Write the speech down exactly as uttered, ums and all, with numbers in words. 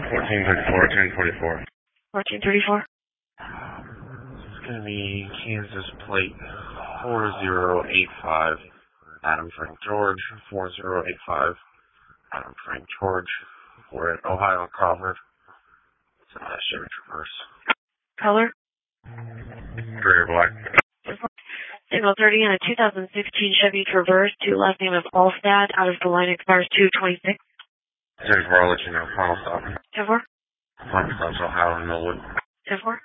fourteen thirty-four, ten forty-four. fourteen thirty-four. This is going to be Kansas plate four zero eight five. Adam Frank George, four zero eight five. Adam Frank George. We're at Ohio Crawford. It's a uh, Chevy Traverse. Color? Gray or black. Signal thirty on a two thousand sixteen Chevy Traverse to last name of Allstat. Out of the line expires two twenty-six. ten four, I'll let you know. Final stop. ten four? Final stop's Ohio and Millwood. ten four?